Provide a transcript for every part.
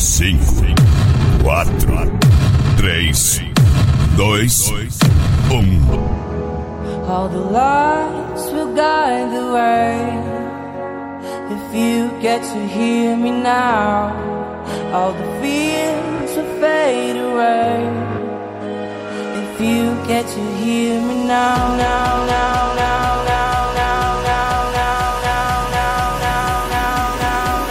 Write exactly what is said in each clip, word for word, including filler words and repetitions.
cinco, quatro, três, dois, um. All the lights will guide the way. If you get to hear me now, all the fears will fade away. If you get to hear me now, now, now, now, now, now, now, now, now, now, now, now, now,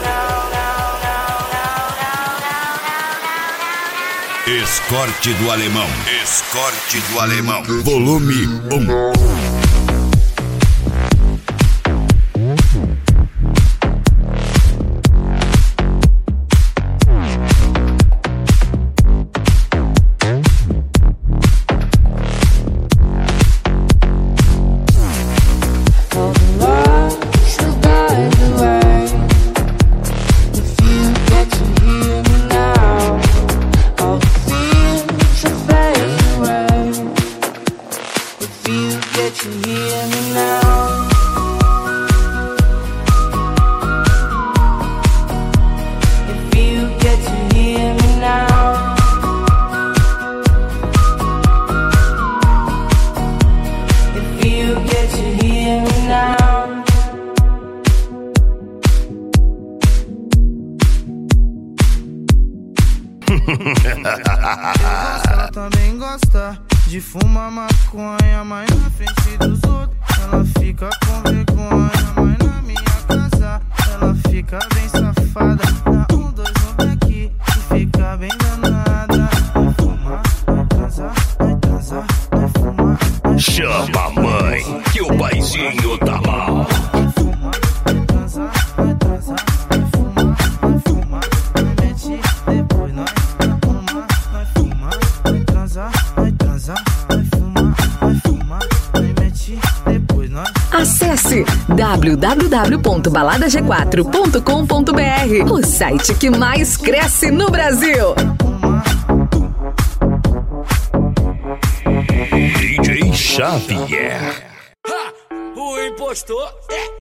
now, now. Escorte do Alemão. Escorte do Alemão. Volume um. Ela também gosta de fumar maconha, mas na frente dos outros ela fica com vergonha. Mas na minha casa ela fica bem safada. Dá um, dois no back e fica bem danada. Vai fumar, vai transar, vai transar, vai fumar, vai chama a mãe, que o paizinho tá mal. Vai fumar, vai transar, vai transar, vai fumar, vai fumar, vai mete, depois nós vai fumar, vai transar, vai transar, vai fumar, vai fumar, vai mete, depois nós. Acesse w w w ponto balada g quatro ponto com ponto b r, o site que mais cresce no Brasil. D J Xavier. Ha! O impostor é